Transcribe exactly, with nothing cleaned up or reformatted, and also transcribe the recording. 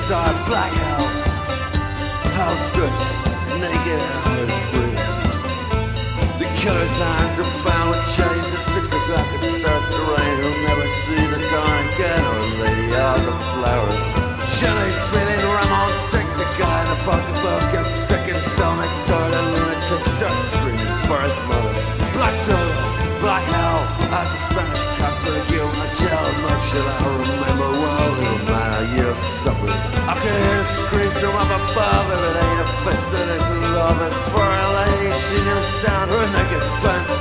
dark black hell. Hell stretched, naked and free. The killer's hands are bound with chains. At six o'clock it starts to rain. He'll never see the dawn again or lady out the flowers. Jenny's feeling Ramon's drink. The guy in the bunk above gets sick in the cell next door. The lunatic starts screaming for his mother. Black total, black hell. As a Spanish castle, you in a jail. Much should I remember well, little man, how you suffered. I can hear the screams from up above. If it ain't a fist in his love, it's for a lady. She kneels down, her neck is bent.